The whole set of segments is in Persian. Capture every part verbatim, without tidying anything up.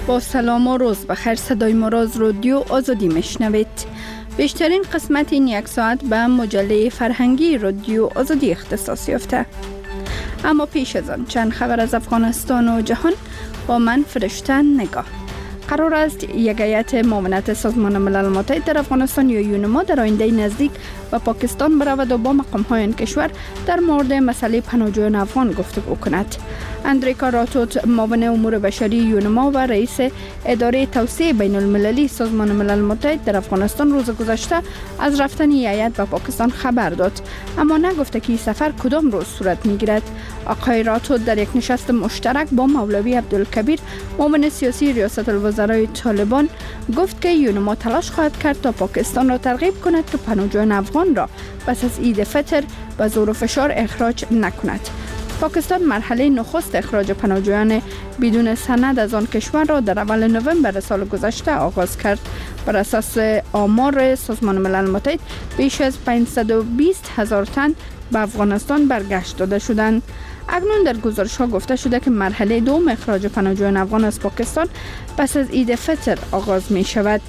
با سلام و روز بخیر، صدای ما را از رادیو آزادی میشنوید. بیشترین قسمت این یک ساعت به مجله فرهنگی رادیو آزادی اختصاص یافته. اما پیش از آن چند خبر از افغانستان و جهان با من فرشته نگاه. قرار است یک هیئت معاونت سازمان ملل متحد در افغانستان یا یونما در آینده نزدیک به پاکستان برود و با مقام‌های آن کشور در مورد مسئله پناهجویان افغان گفتگو کند. اندریکا راتوت، معاون امور بشری یونما و رئیس اداره توسعه بین المللی سازمان ملل متحد در افغانستان روز گذشته از رفتن هیئت به پاکستان خبر داد، اما نگفته که این سفر کدام روز صورت میگیرد. آقای راتوت در یک نشست مشترک با مولوی عبدالکبیر، معاون سیاسی ریاست الوزرای طالبان، گفت که یونما تلاش خواهد کرد تا پاکستان را ترغیب کند که پناهجویان افغان را پس از عید فطر به زور و فشار اخراج نکند. پاکستان مرحله نخست اخراج پناهجویان بدون سند از آن کشور را در اول نوامبر سال گذشته آغاز کرد. بر اساس آمار سازمان ملل متحد بیش از پانصد و بیست هزار تن به افغانستان برگشت داده شدند. اکنون در گزارش‌ها گفته شده که مرحله دوم اخراج پناهجویان افغان از پاکستان پس از عید فطر آغاز می شود.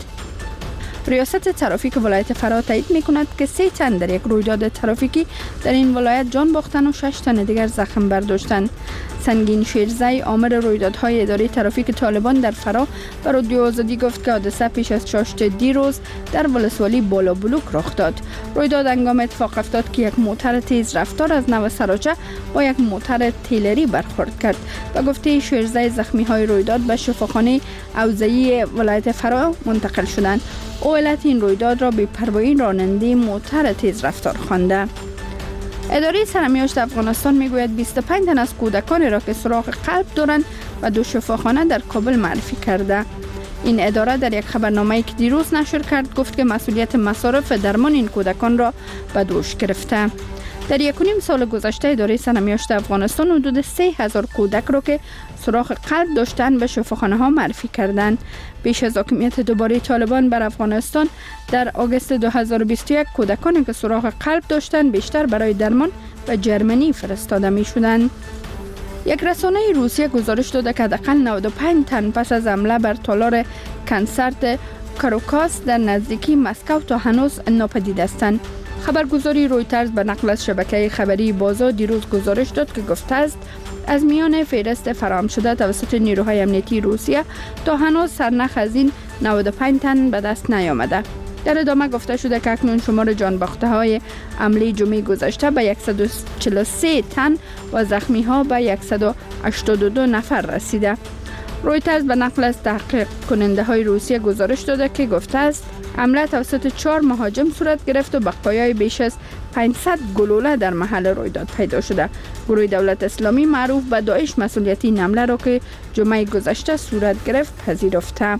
ریاست ترافیک ولایت فرا تایید می کند که سه تن در یک رویداد ترافیکی در این ولایت جان باختن و شش تن دیگر زخم برداشتند. سنگین شیرزی، آمر رویدادهای اداره ترافیک طالبان در فرا، بر رادیو آزادی گفت که حادثه پیش از چاشت دیروز در ولسوالی بالا بلوک رخ داد. رویداد هنگام اتفاق افتاد که یک موتر تیز رفتار از نو سراچه با یک موتر تیلری برخورد کرد. و گفته شیرزی، زخمی های رویداد به شفاخانه اوزهی ولایت فرا منتقل شدند. او علت این رویداد را بی‌پروایی راننده موتر تیز رفتار خوانده. اداره سرمیاشت افغانستان میگوید بیست و پنج تن از کودکان را که سراغ قلب دارند و دو شفاخانه در کابل معرفی کرده. این اداره در یک خبرنامه‌ای که دیروز نشر کرد گفت که مسئولیت مصارف درمان این کودکان را به دوش گرفته. در یک و نیم سال گذشته اداره سرمیاشت افغانستان حدود سه هزار کودک را که سوراخ قلب داشتند به شفاخانه ها معرفی کردند. بیش از حاکمیت دوباره طالبان بر افغانستان در آگوست دو هزار و بیست و یک کودکانی که سوراخ قلب داشتند بیشتر برای درمان به جرمنی فرستاده می شدند. یک رسانه روسیه گزارش داده که حداقل نود و پنج تن پس از حمله بر تالار کنسرت کاروکاس در نزدیکی مسکو تا هنوز ناپدید هستند. خبرگزاری رویترز به نقل از شبکه خبری بازا دیروز گزارش داد که گفته است از میان فهرست فراهم شده توسط نیروهای امنیتی روسیه تا هنوز سرنخ از این نود و پنج تن به دست نیامده. در ادامه گفته شده که اکنون شمار جان باخته های حمله جمعه گذشته به صد و چهل و سه تن و زخمی ها به صد و هشتاد و دو نفر رسیده. رویترز به نقل از تحقیق کننده های روسیه گزارش داده که گفته است حمله توسط چهار مهاجم صورت گرفت و بقایای بیش از پانصد گلوله در محل رویداد پیدا شده. گروه دولت اسلامی معروف به داعش مسئولیت این حمله را که جمعه گذشته صورت گرفت پذیرفته.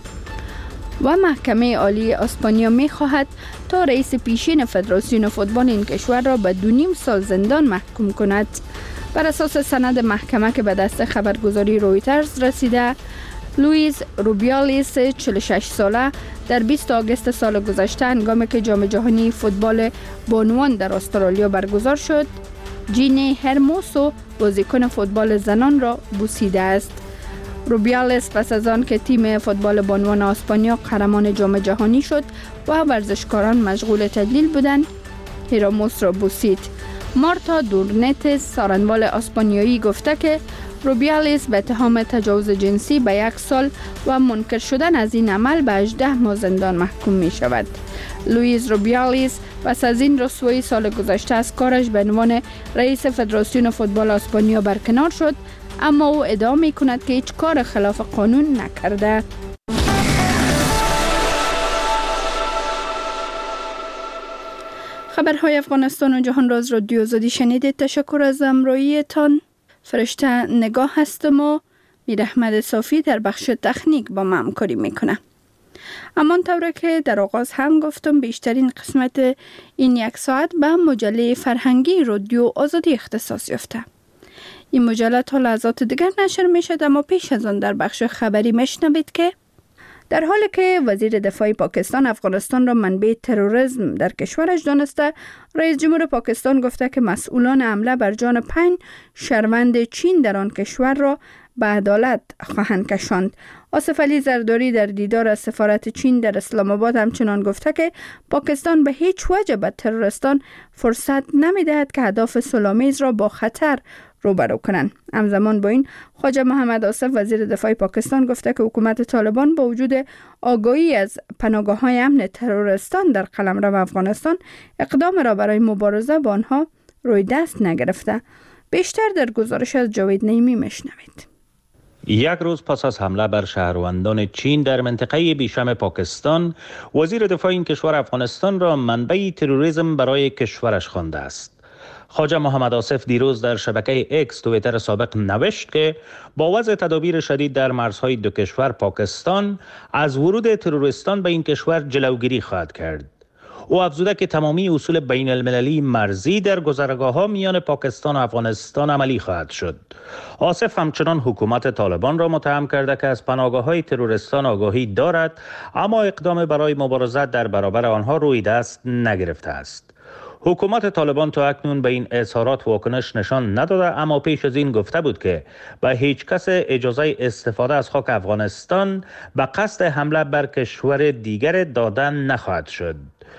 و محکمه عالی اسپانیا می خواهد تا رئیس پیشین فدراسیون فوتبال این کشور را به دو نیم سال زندان محکوم کند. بر اساس سند محکمه که به دست خبرگزاری رویترز رسیده، لوئیس روبیالیس چهل و شش ساله در بیست آگوست سال گذشته هنگامی که جام جهانی فوتبال بانوان در استرالیا برگزار شد، جینی هرموسو بازیکن فوتبال زنان را بوسیده است. روبیالیس پس از آن که تیم فوتبال بانوان اسپانیا قهرمان جام جهانی شد و ورزشکاران مشغول تدلیل بودند، هرموس را بوسید. مارتا دورنتس، سارنوال اسپانیایی، گفته که روبیالیس به اتهام تجاوز جنسی به یک سال و منکر شدن از این عمل به هجده ماه زندان محکوم می شود. لوئیس روبیالیس پس از این رسوایی سال گذشته از کارش به عنوان رئیس فدراسیون فوتبال اسپانیا برکنار شد، اما او ادعا می کند که هیچ کار خلاف قانون نکرده. خبرهای افغانستان و جهان را از رادیو آزادی شنیدید. تشکر از همراهیتان. فرشته نگاه هستم و میر احمد صافی در بخش تکنیک با ما همکاری میکنه. امان طوره که در آغاز هم گفتم بیشترین قسمت این یک ساعت به مجله فرهنگی رادیو آزادی اختصاص یافته. این مجله تا لحظات دیگر نشر می شد، اما پیش از آن در بخش خبری میشنوید که در حالی که وزیر دفاع پاکستان افغانستان را منبع تروریسم در کشورش دانسته، رئیس جمهور پاکستان گفته که مسئولان حمله بر جان پنج شهروند چین در آن کشور را به عدالت خواهند کشاند. آصف علی زرداری در دیدار از سفارت چین در اسلام آباد همچنان گفته که پاکستان به هیچ وجه به تروریستان فرصت نمی‌دهد که اهداف صلح‌آمیز را با خطر روبرو کنند. همزمان با این خواجه محمد آصف وزیر دفاع پاکستان گفته که حکومت طالبان با وجود آگاهی از پناهگاه‌های امن تروریستان در قلمرو افغانستان اقدام را برای مبارزه با آنها روی دست نگرفته. بیشتر در گزارش از جاوید نعیمی میشنوید. یک روز پس از حمله بر شهروندان چین در منطقه بیشم پاکستان، وزیر دفاع این کشور افغانستان را منبع تروریسم برای کشورش خوانده است. خواجه محمد آصف دیروز در شبکه اکس توییتر سابق نوشت که با وضع تدابیر شدید در مرزهای دو کشور پاکستان از ورود تروریستان به این کشور جلوگیری خواهد کرد. او افزوده که تمامی اصول بین المللی مرزی در گذرگاه‌ها میان پاکستان و افغانستان عملی خواهد شد. آصف همچنان حکومت طالبان را متهم کرده که از پناهگاه‌های تروریستان آگاهی دارد، اما اقدام برای مبارزه در برابر آنها روی دست نگرفته است. حکومت طالبان تا اکنون به این اظهارات واکنش نشان نداده، اما پیش از این گفته بود که به هیچ کس اجازه استفاده از خاک افغانستان به قصد حمله بر کشور دیگر دادن نخواهد شد.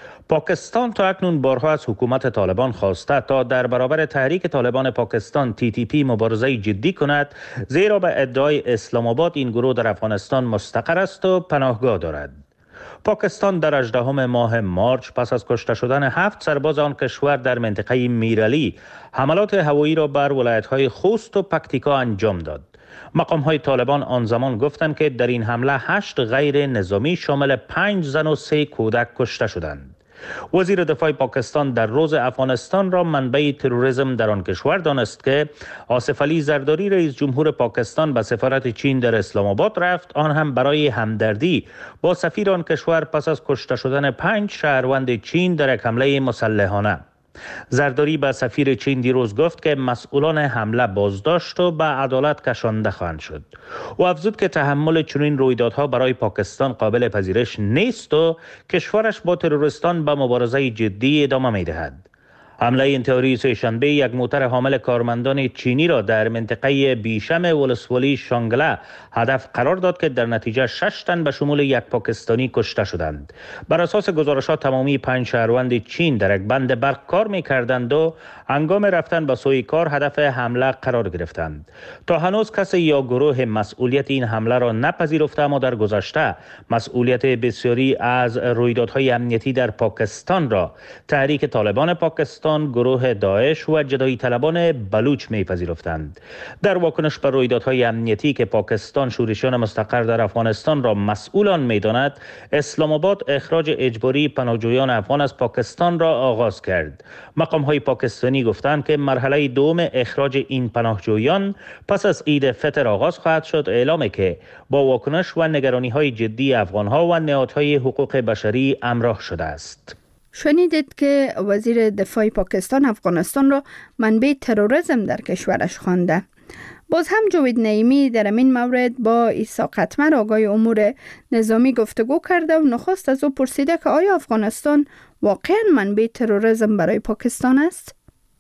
پاکستان تا اکنون بارها از حکومت طالبان خواسته تا در برابر تحریک طالبان پاکستان تی تی پی مبارزه جدی کند، زیرا به ادعای اسلام آباد این گروه در افغانستان مستقر است و پناهگاه دارد. پاکستان در هجدهم ماه مارچ پس از کشته شدن هفت سرباز آن کشور در منطقه میرعلی حملات هوایی را بر ولایت‌های خوست و پکتیکا انجام داد. مقام‌های طالبان آن زمان گفتند که در این حمله هشت غیر نظامی شامل پنج زن و سه کودک کشته شدند. وزیر دفاع پاکستان در روز افغانستان را منبع تروریسم در آن کشور دانست که آصف علی زرداری رئیس جمهور پاکستان به سفارت چین در اسلام آباد رفت، آن هم برای همدردی با سفیر آن کشور پس از کشته شدن پنج شهروند چین در یک حمله مسلحانه. زرداری به سفیر چین دیروز گفت که مسئولان حمله بازداشت و به عدالت کشانده خواهند شد. او افزود که تحمل چنین رویدادها برای پاکستان قابل پذیرش نیست و کشورش با تروریستان به مبارزه جدی ادامه می‌دهد. حمله انتحاری سه‌شنبه یک موتر حامل کارمندان چینی را در منطقه بیشم ولسوالی شانگله هدف قرار داد که در نتیجه شش تن به شمول یک پاکستانی کشته شدند. بر اساس گزارشات تمامی پنج شهروند چین در یک بند برق کار می‌کردند و هنگام رفتن به سوی کار هدف حمله قرار گرفتند. تا هنوز کسی یا گروه مسئولیت این حمله را نپذیرفته، اما در گذشته مسئولیت بسیاری از رویدادهای امنیتی در پاکستان را تحریک طالبان پاکستان، گروه داعش و جدایی طلبان بلوچ می‌پذیرفتند. در واکنش بر رویدادهای امنیتی که پاکستان شورشیان مستقر در افغانستان را مسئولان می‌داند، اسلام آباد اخراج اجباری پناهجویان افغان از پاکستان را آغاز کرد. مقام‌های پاکستانی گفتند که مرحله دوم اخراج این پناهجویان پس از عید فطر آغاز خواهد شد، اعلامی که با واکنش و نگرانی‌های جدی افغان‌ها و نهادهای حقوق بشری همراه شده است. شنیدید که وزیر دفاع پاکستان افغانستان را منبع تروریسم در کشورش خوانده. باز هم جاوید نعیمی در این مورد با عیسی قطمر آقای امور نظامی گفتگو کرده و نخست از او پرسیده که آیا افغانستان واقعا منبع تروریسم برای پاکستان است؟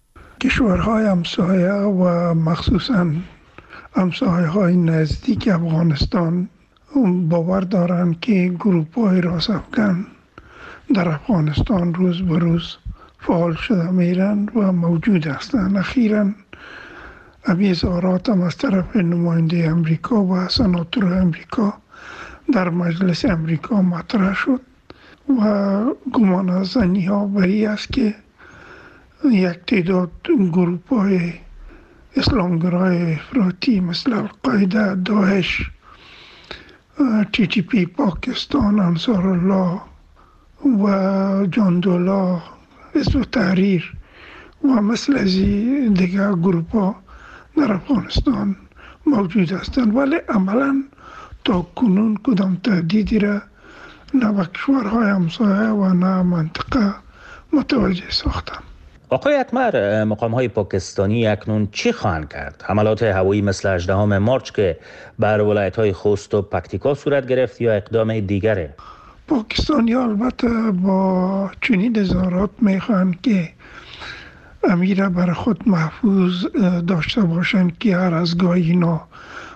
کشورهای همسایه و مخصوصاً همسایه‌های نزدیک افغانستان باور دارند که گروه‌های راست‌افکن در افغانستان روز به روز فعال شده میرن و موجود هستند. اخیراً امی اظهارات هم از طرف نماینده امریکا و سناتور امریکا در مجلس امریکا مطرح شد و گمان از زنی ها بری است که یک تعداد گروه‌های اسلامگرای افراطی مثل القاعده، داعش، تی تی پی پاکستان، انصار الله و جاندولا، حزب تحریر و مثل از دیگر گروه‌ها در افغانستان موجود هستند، ولی عملا تا کنون کدام تهدیدی را نه به کشورهای همسایه و نه منطقه متوجه ساختند. آقای اکمر، مقام‌های پاکستانی اکنون چی خواهند کرد؟ حملات هوایی مثل هجدهم مارچ که بر ولایت‌های خوست و پکتیکا صورت گرفت یا اقدام دیگره؟ پاکستانی البته با چنین اظهارات میخواهند که امیر بر خود محفوظ داشته باشند که هر از گاهی اینا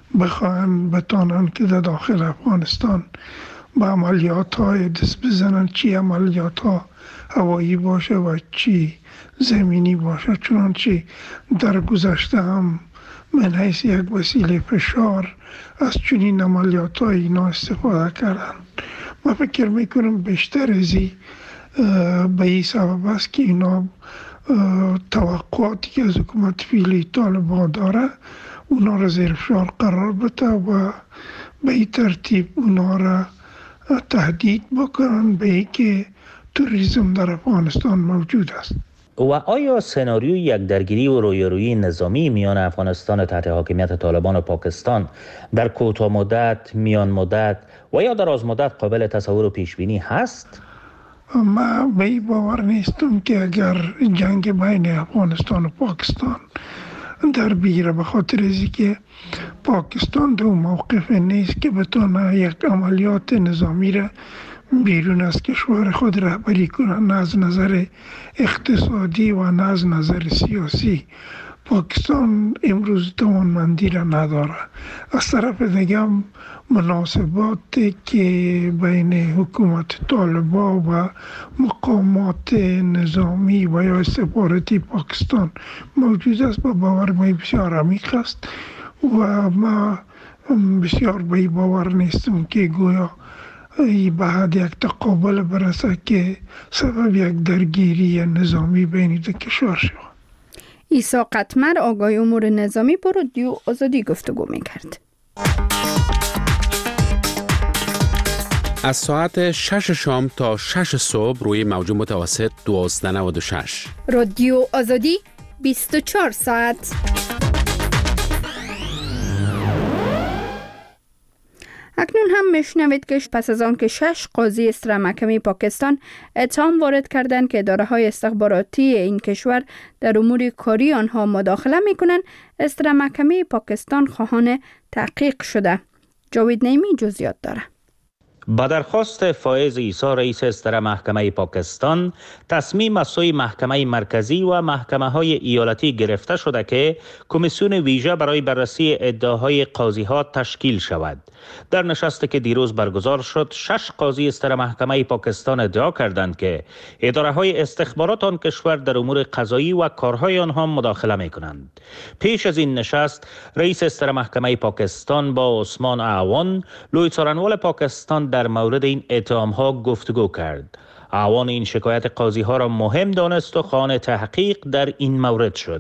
بخواهند بتانند که در داخل افغانستان با عملیات های دست بزنند، چی عملیات ها هوایی باشه و چی زمینی باشه، چنانچه در گذشته هم من حیث یک وسیله فشار از چنین عملیات های اینا استفاده کردن. من فکر میکنم بیشتر ازی به این سبب است که اینا توقعاتی که از حکومت فعلی طالبان داره اونا را زیر فشار قرار بده و به این ترتیب اونا را تهدید بکنن به این که توریسم در افغانستان موجود است. و آیا سناریوی یک درگیری و رویارویی نظامی میان افغانستان تحت حاکمیت طالبان و پاکستان در کوتاه مدت، میان مدت و یا دراز مدت قابل تصور و پیش بینی هست؟ من به این باور نیستم که اگر جنگ بین افغانستان و پاکستان در بیره، به خاطر ازی که پاکستان دو موقف نیست که بتونه یک عملیات نظامی را بیرون از کشور خود رهبری کنند، نه از نظر اقتصادی و نه از نظر سیاسی. پاکستان امروز توانمندی را نداره. از طرف دیگه مناسبات که بین حکومت طالبان و مقامات نظامی و یا استخباراتی پاکستان موجود است، با باور ما بسیار عمیق است و ما بسیار به این باور نیستم که گویا ای بعد یک تقابل برسه که سبب یک درگیری نظامی بین دو کشور شود. عیسی قطمر آگاه امور نظامی با رادیو آزادی گفتگو می‌کرد. از ساعت شش شام تا شش صبح روی موج متوسط دوازده نود و شش. رادیو آزادی بیست و چهار ساعت. اکنون هم میشنوید که پس از آن که شش قاضی استراحت محکمه پاکستان اتهام وارد کردند که اداره‌های استخباراتی این کشور در امور کاری آنها مداخله می‌کنند، استراحت محکمه پاکستان خواهان تحقیق شده. جاوید نعیمی جزئیات داره. با درخواست فائز عیسی رئیس استراحت محکمه پاکستان، تصمیم از سوی محکمه مرکزی و محکمه‌های ایالتی گرفته شده که کمیسیون ویژه برای بررسی ادعاهای قاضی‌ها تشکیل شود. در نشستی که دیروز برگزار شد، شش قاضی استراحت محکمه پاکستان ادعا کردند که اداره‌های استخبارات آن کشور در امور قضایی و کارهای آنها مداخله می‌کنند. پیش از این نشست، رئیس استراحت محکمه پاکستان با عثمان اعوان، لوی څارنوال پاکستان در مورد این اتهام‌ها گفتگو کرد. اعوان این شکایت قاضی‌ها را مهم دانست و خواهان تحقیق در این مورد شد.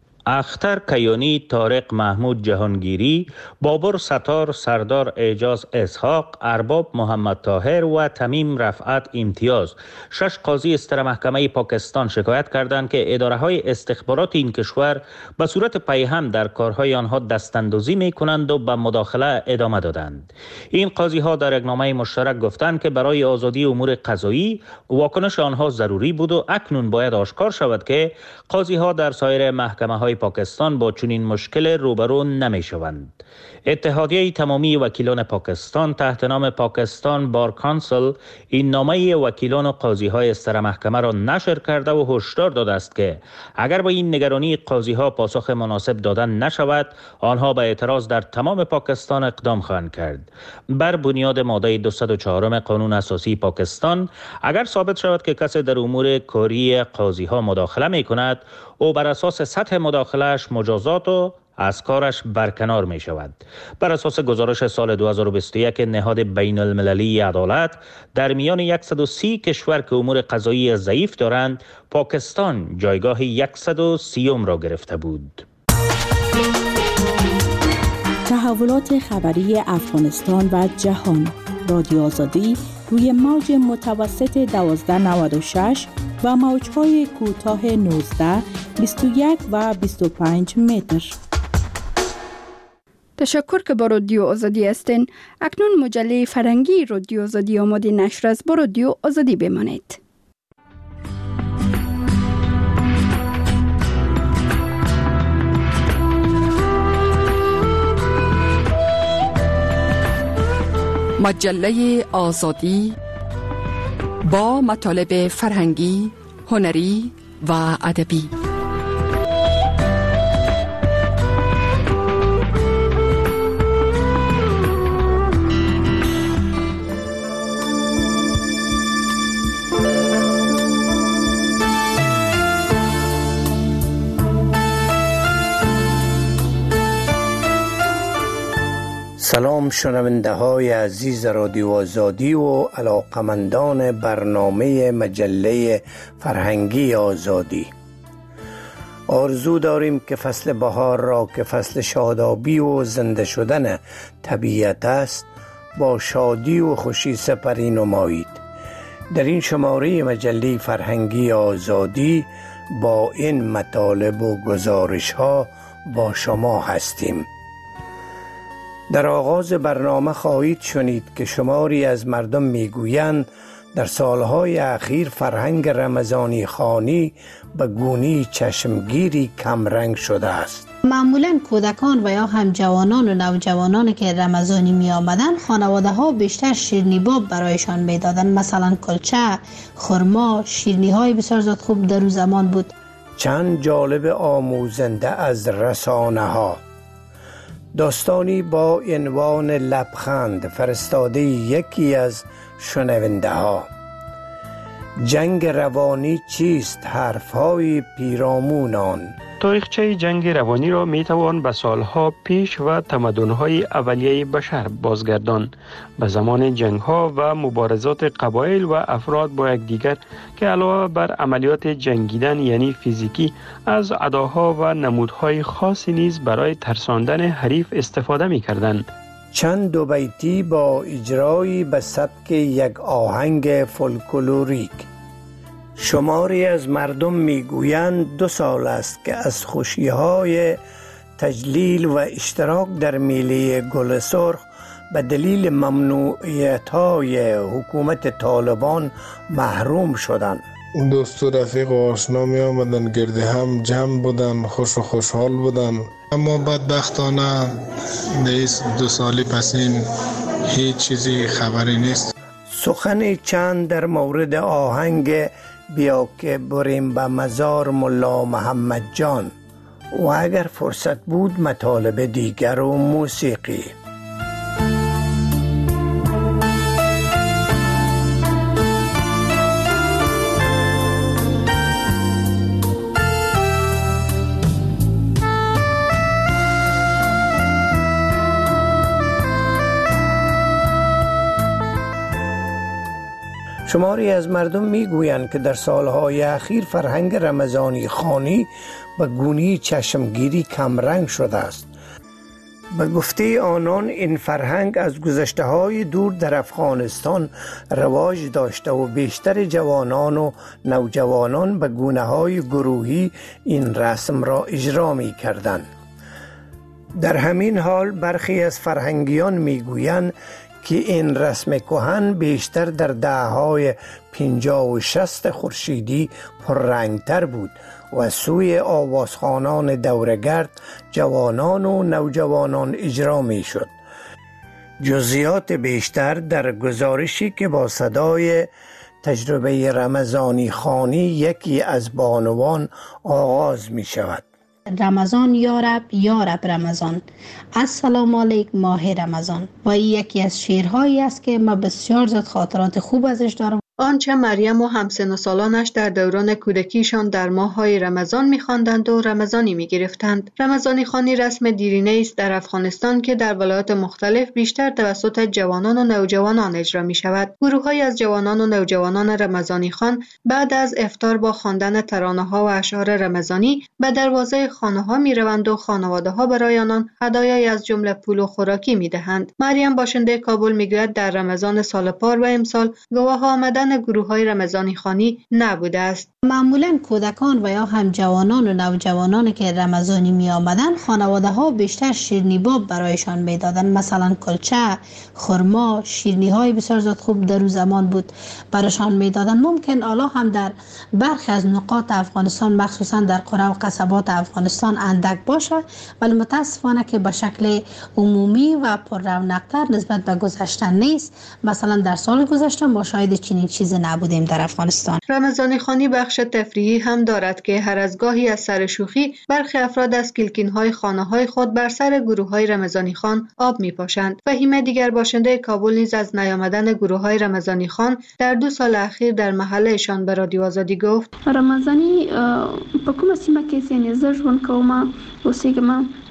اختر کیانی، طارق محمود جهانگیری، بابر ستار، سردار اعجاز اسحاق، ارباب محمد طاهر و تمیم رفعت امتیاز، شش قاضی استراحت محکمه پاکستان شکایت کردند که اداره‌های استخبارات این کشور به صورت پیهم در کارهای آنها دستاندازی می‌کنند و به مداخله ادامه دادند. این قاضی‌ها در اقنامه مشترک گفتند که برای آزادی امور قضایی واکنش آنها ضروری بود و اکنون باید آشکار شود که قاضی‌ها در سایر محکمه‌های پاکستان با چنین مشکل روبرو نمی شوند. اتحادیه تمامی وکیلان پاکستان تحت نام پاکستان بار کانسل این نامه وکیلان و قاضی های استراحت محکمه را نشر کرده و هشدار داده است که اگر با این نگرانی قاضی ها پاسخ مناسب دادن نشود، آنها به اعتراض در تمام پاکستان اقدام خواهند کرد. بر بنیاد ماده دویست و چهار قانون اساسی پاکستان، اگر ثابت شود که کسی در امور کاری قاضی ها مداخله می کند، او بر اساس سطح مداخلهش مجازات و از کارش برکنار می شود. بر اساس گزارش سال دو هزار و بیست و یک نهاد بین المللی عدالت، در میان صد و سی کشور که امور قضایی ضعیف دارند، پاکستان جایگاه صد و سی را گرفته بود. تحولات خبری افغانستان و جهان. رادیو آزادی روی موج متوسط دوازده نود و شش و موج‌های کوتاه نوزده، بیست و یک و بیست و پنج متر. تشکر که با رادیو آزادی هستین. اکنون مجله فرهنگی رادیو آزادی آماده نشر است. با رادیو آزادی بمانید. مجله آزادی با مطالب فرهنگی، هنری و ادبی. سلام شنونده های عزیز رادیو آزادی و علاقمندان برنامه مجله فرهنگی آزادی. آرزو داریم که فصل بهار را که فصل شادابی و زنده شدن طبیعت است با شادی و خوشی سپری نمایید. در این شماره مجله فرهنگی آزادی با این مطالب و گزارش ها با شما هستیم. در آغاز برنامه خواهید شنید که شماری از مردم میگویند در سالهای اخیر فرهنگ رمضانی خوانی به گونی چشمگیری کمرنگ شده است. معمولاً کودکان و یا هم جوانان و نوجوانان که رمضانی می آمدن خانواده ها بیشتر شیرینی باب برایشان می دادن، مثلا کلچه، خرما، شیرینی های بسیار زیاد خوب در اون زمان بود. چند جالب آموزنده از رسانه ها. داستانی با عنوان لبخند فرستاده یکی از شنونده ها. جنگ روانی چیست؟ حرفهای پیرامون آن. تاریخچه جنگ روانی را می توان به سالها پیش و تمدن‌های اولیه بشر بازگردان، به زمان جنگ‌ها و مبارزات قبایل و افراد با یکدیگر که علاوه بر عملیات جنگیدن یعنی فیزیکی از اداها و نمودهای خاصی نیز برای ترساندن حریف استفاده می‌کردند. چند دو بیتی با اجرایی به سبک یک آهنگ فولکلوریک. شماری از مردم میگویند دو سال است که از خوشی‌های تجلیل و اشتراک در میله گل سرخ به دلیل ممنوعیت‌های حکومت طالبان محروم شدند. دوست و رفیق و آشنا می آمدن، گرد هم جمع بودن، خوش و خوشحال بودن. اما بدبختانه نیست دو سالی پس این هیچ چیزی خبری نیست. سخن چند در مورد آهنگ بیا که بریم به مزار ملا محمد جان و اگر فرصت بود مطالب دیگر و موسیقی. شماری از مردم میگویند که در سالهای اخیر فرهنگ رمضانی خوانی به گونی چشمگیری کمرنگ شده است. به گفته آنان این فرهنگ از گذشته های دور در افغانستان رواج داشته و بیشتر جوانان و نوجوانان به گونه های گروهی این رسم را اجرا می کردند. در همین حال برخی از فرهنگیان میگویند که این رسم کهن بیشتر در دهه‌های پنجاه و شصت خورشیدی پررنگتر بود و از سوی آوازخوانان دورگرد جوانان و نوجوانان اجرا می شد. جزئیات بیشتر در گزارشی که با صدای تجربه رمضانی خوانی یکی از بانوان آغاز می شود. رمضان یارب یارب رمضان، السلام علیک ماه رمضان. و این یکی از شعرهایی است که ما بسیار زیاد خاطرات خوب ازش دارم. آنچه مریم و همسن و سالانش در دوران کودکیشان در ماه‌های رمضان می‌خواندند و رمضانی می‌گرفتند. رمضانی خوانی رسم دیرینه است در افغانستان که در ولایات مختلف بیشتر توسط جوانان و نوجوانان اجرا می‌شود. گروه‌هایی از جوانان و نوجوانان رمضانی خوان بعد از افطار با خواندن ترانه‌ها و اشعار رمضانی به دروازه خانه‌ها می‌روند و خانواده‌ها برای آنان هدایایی از جمله پول و خوراکی می‌دهند. مریم باشنده کابل می‌گوید در رمضان سال پار و امسال گواه آمدن گروه‌های رمضانی خوانی نبوده است. معمولاً کودکان و یا هم جوانان و نوجوانان که رمضانی می آمدن خانواده ها بیشتر شیرینی باب برایشان می دادن، مثلا کلچه، خرما، شیرینی های بسیار زیاد خوب در اون زمان بود برایشان می دادن. ممکن حالا هم در برخی از نقاط افغانستان مخصوصا در قرى و قصبات افغانستان اندک باشه، ولی متاسفانه که به شکل عمومی و پر رونق‌تر نسبت به گذشته نیست. مثلا در سال گذشته ما شاهد چنین چیزی نبودیم در افغانستان. رمضانی خوانی بخش تفریحی هم دارد که هر از گاهی از سر شوخی برخی افراد از کلکین‌های خانه‌های خود بر سر گروه‌های رمضانی خوان آب می‌پاشند. فهیمه دیگر باشنده کابل نیز از نیامدن گروه‌های رمضانی خوان در دو سال اخیر در محلهشان به رادیو آزادی گفت: رمضانی په کومه سیمه کې یعنی زه ژوند کوم اوسېږم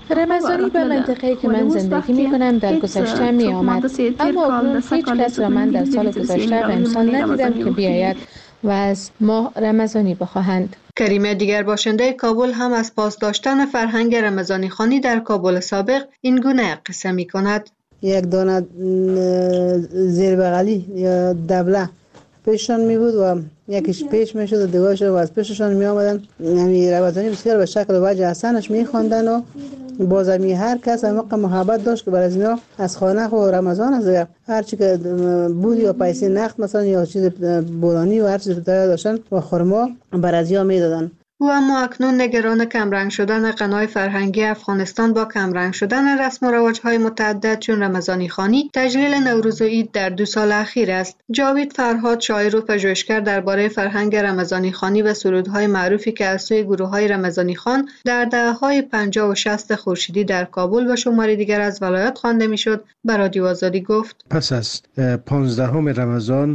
رمضانی به منطقه‌ای که من زندگی می‌کنم در گذشته می آمد، اما اکنون هیچ کس را من در سال گذشته و امسال ندیدم که بیاید و از ما رمضانی بخواهند. کریمه دیگر باشنده کابل هم از پاس داشتن فرهنگ رمضانی خوانی در کابل سابق این گونه قصه می کند. یک دانه زیر بغلی یا دبله پیششان می بود و یکیش پیش می شد و دیگرش و از پیششان می آمدن. یعنی رمضانی بسیار به شکل و وجه حسنش می خواندن و بازمی هر کس موقع محبت داشت که برای از اینا از خانه و رمضان از هر چی که بود یا پیسه نقد مثلا یا چیز بولانی و هر چیز تایید داشتن و خرما بر از یا میدادن. او اما اکنون نگران کمرنگ شدن غنای فرهنگی افغانستان با کمرنگ شدن رسم و رواج‌های متعدد چون رمضانی خوانی، تجلیل نوروز و عید در دو سال اخیر است. جاوید فرهاد، شاعر و پژوهشگر درباره فرهنگ رمضانی خوانی و سرودهای معروفی که از سوی گروه‌های رمضانی خوان در دهه‌های پنجاه و شصت خورشیدی در کابل و شماری دیگر از ولایات خوانده میشد، به رادیو آزادی گفت: پس از پانزدهم رمضان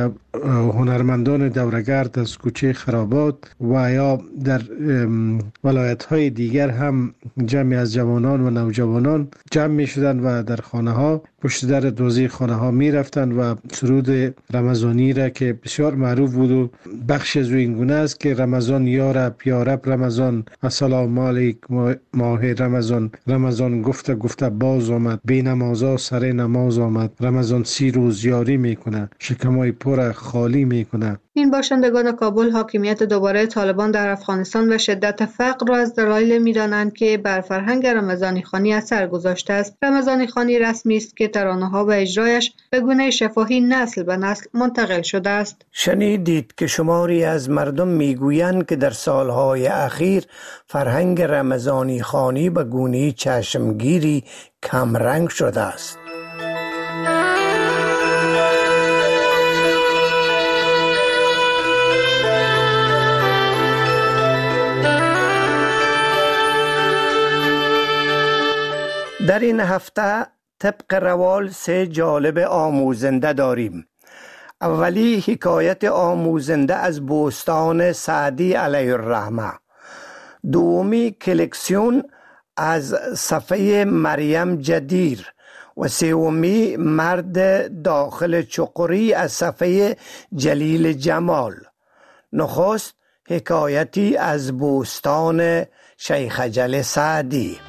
هنرمندان دورگرد از کوچه خرابات و یا در ولایت‌های دیگر هم جمعی از جوانان و نوجوانان جمع می شدند و در خانه ها پشت در دوزی خانه ها می رفتند و سرود رمضانی را که بسیار معروف بود و بخش از این گونه است که رمضان یا رب یا رب رمضان، السلام علیک ماه رمضان، رمضان گفته گفته باز آمد، بی نمازا سر نماز آمد، رمضان سی روز یاری میکنه، شکمای پر خالی میکنه. این باشندگان کابل حاکمیت دوباره طالبان در افغانستان و شدت فقر را از دلایل می‌دانند که بر فرهنگ رمضانی خوانی اثر گذاشته است. رمضانی خوانی رسمی است که ترانه‌ها و اجرایش به گونه شفاهی نسل به نسل منتقل شده است. شنیدید که شماری از مردم میگویند که در سالهای اخیر فرهنگ رمضانی خوانی به گونه چشمگیری کمرنگ شده است. در این هفته طبق روال سه جالب آموزنده داریم. اولی حکایت آموزنده از بوستان سعدی علیه الرحمه. دومی کلکسیون از صفحه مریم جدیر و سومی مرد داخل چقری از صفحه جلیل جمال. نخست حکایتی از بوستان شیخ جل سعدی.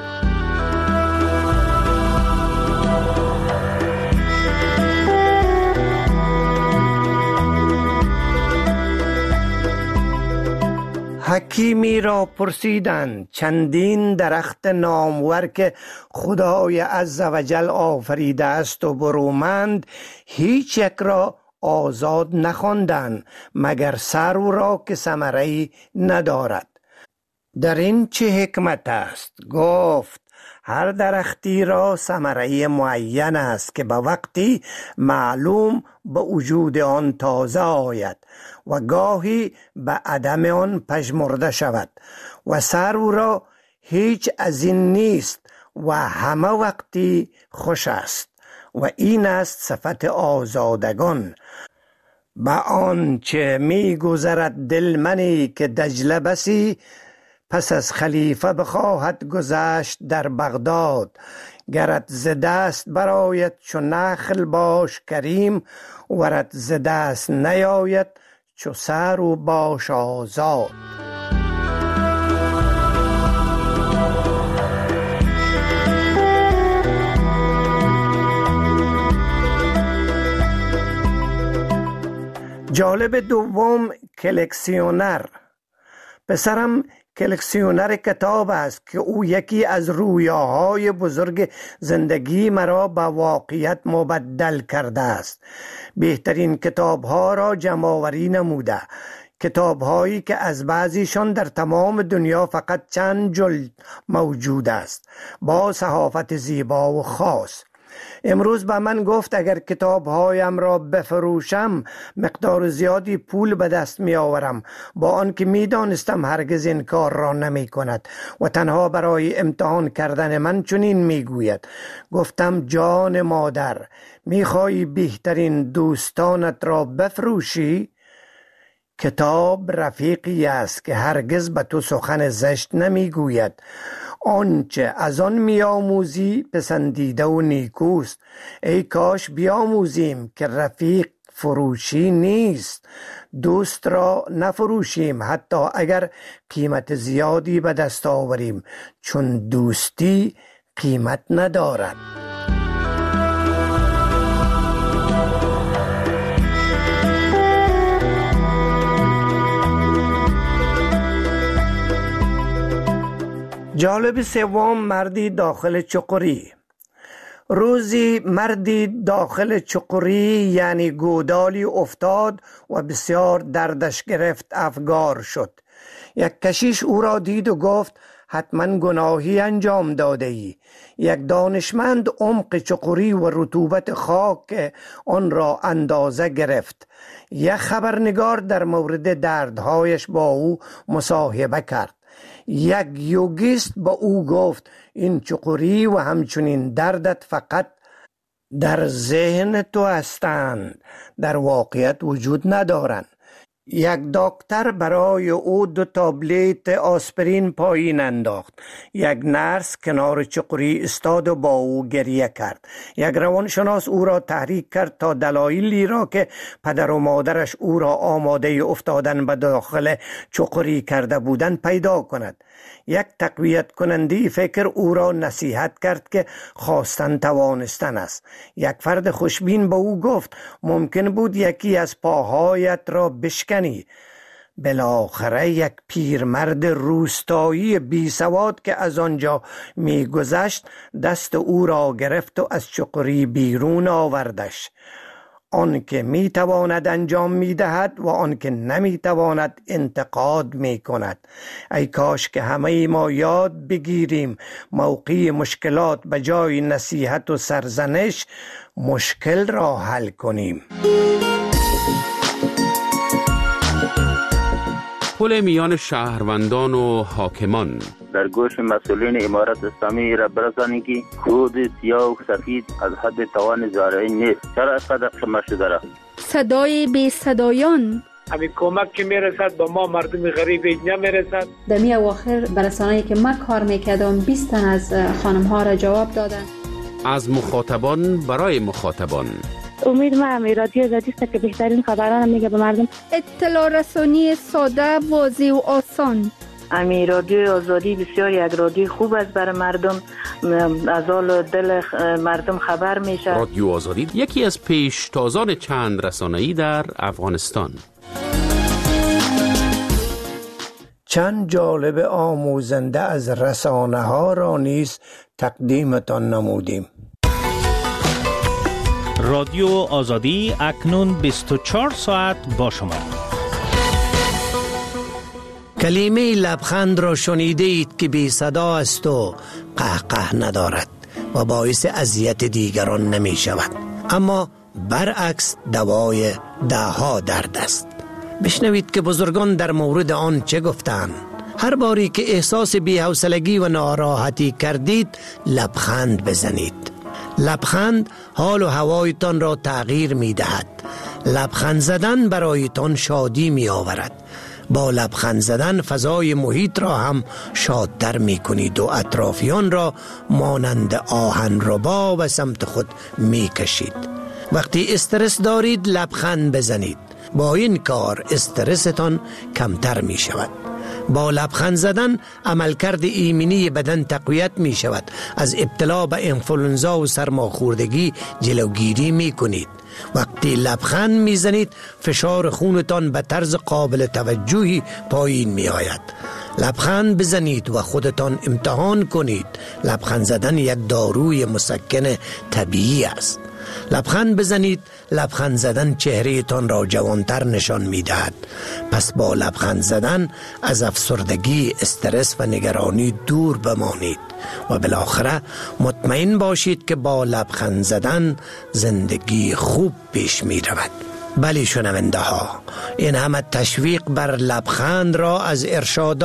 حکیمی را پرسیدند چندین درخت نامور که خدای عزوجل آفریده است و برومند، هیچ یک را آزاد نخواندند مگر سرو را که ثمره‌ای ندارد. در این چه حکمت است؟ گفت هر درختی را ثمره معین است که به وقتی معلوم به وجود آن تازه آید و گاهی به عدم آن پژمرده شود و سرو را هیچ از این نیست و همه وقتی خوش است و این است صفت آزادگان. به آنچه می گذرد دل منی که دجله بسی، پس از خلیفه بخواهد گذشت در بغداد. گرت ز دست برآید چو نخل باش کریم، ورت ز دست نیاید چو سرو باش آزاد. جالب دوم کلکسیونر. پسرم کلکسیونر کتاب است که او یکی از رویاهای بزرگ زندگی مرا به واقعیت مبدل کرده است. بهترین کتابها را جمع‌آوری نموده، کتابهایی که از بعضیشان در تمام دنیا فقط چند جلد موجود است، با صحافت زیبا و خاص. امروز به من گفت اگر کتابهایم را بفروشم مقدار زیادی پول به دست می آورم، با آنکه می دانستم هرگز این کار را نمی کند و تنها برای امتحان کردن من چنین می گوید. گفتم جان مادر، می خواهی بهترین دوستانت را بفروشی؟ کتاب رفیقی است که هرگز به تو سخن زشت نمی گوید. آنچه از آن می آموزی پسندیده و نیکوست. ای کاش بیاموزیم که رفیق فروشی نیست. دوست را نفروشیم حتی اگر قیمت زیادی به دست آوریم، چون دوستی قیمت ندارد. جالب سوم، مردی داخل چقری. روزی مردی داخل چقری یعنی گودالی افتاد و بسیار دردش گرفت، افگار شد. یک کشیش او را دید و گفت حتما گناهی انجام داده ای. یک دانشمند عمق چقری و رطوبت خاک آن را اندازه گرفت. یک خبرنگار در مورد دردهایش با او مصاحبه کرد. یک یوگیست با او گفت این چقری و همچنین دردت فقط در ذهن تو هستند، در واقعیت وجود ندارند. یک دکتر برای او دو تابلت آسپرین پایین انداخت. یک نرس کنار چقری استاد و با او گریه کرد. یک روانشناس او را تحریک کرد تا دلایلی را که پدر و مادرش او را آماده افتادن به داخل چقری کرده بودند پیدا کند. یک تقویت کننده فکر او را نصیحت کرد که خواستن توانستن است. یک فرد خوشبین به او گفت ممکن بود یکی از پاهایت را بشکنی. بالاخره یک پیرمرد روستایی بی سواد که از آنجا می گذشت دست او را گرفت و از چقری بیرون آوردش. آن که می تواند انجام می دهد و آن که نمی تواند انتقاد می کند. ای کاش که همه ما یاد بگیریم موقع مشکلات به جای نصیحت و سرزنش مشکل را حل کنیم. پل میان شهروندان و حاکمان. در گوش مسئولین امارت اسلامی را برسانید که خود سیاه و سفید از حد توان زارعی نیست. چرا اینقدر قمه شده را؟ صدای بی صدایان. همین کمک که میرسد با ما مردم غریب نمیرسد. در می اواخر برسانه‌ای که من کار میکردم بیست تن از خانم ها را جواب دادن. از مخاطبان برای مخاطبان. امید ما هم رادیو آزادی است که بهترین خبران میگه به مردم. اطلاع رسانی ساده، واضح و آسان. امی رادیو آزادی بسیار یک رادیو خوب است برای مردم، از حال دل مردم خبر میشه. رادیو آزادی یکی از پیشتازان چند رسانه‌ای در افغانستان. چند جالب آموزنده از رسانه ها را نیز تقدیمتان نمودیم. رادیو آزادی اکنون بیست و چهار ساعت با شما. کلمه لبخند را شنیده اید که بی صدا است و قهقه ندارد و باعث اذیت دیگران نمی شود، اما برعکس دوای دهها درد است. بشنوید که بزرگان در مورد آن چه گفتند. هر باری که احساس بی‌حوصلگی و ناراحتی کردید لبخند بزنید. لبخند حال و هوایتان را تغییر می دهد. لبخند زدن برایتان شادی می آورد. با لبخند زدن فضای محیط را هم شادتر می کنید و اطرافیان را مانند آهن ربا به سمت خود می کشید. وقتی استرس دارید لبخند بزنید. با این کار استرستان کمتر می شود. با لبخند زدن عملکرد ایمنی بدن تقویت می شود. از ابتلا به انفلونزا و سرماخوردگی جلوگیری می کنید. وقتی لبخند می زنید فشار خونتان به طرز قابل توجهی پایین می آید. لبخند بزنید و خودتان امتحان کنید. لبخند زدن یک داروی مسکن طبیعی است. لبخند بزنید. لبخند زدن چهره تان را جوانتر نشان می دهد. پس با لبخند زدن از افسردگی، استرس و نگرانی دور بمانید و بالاخره مطمئن باشید که با لبخند زدن زندگی خوب پیش می رود. بلی شنونده ها، این همه تشویق بر لبخند را از ارشاد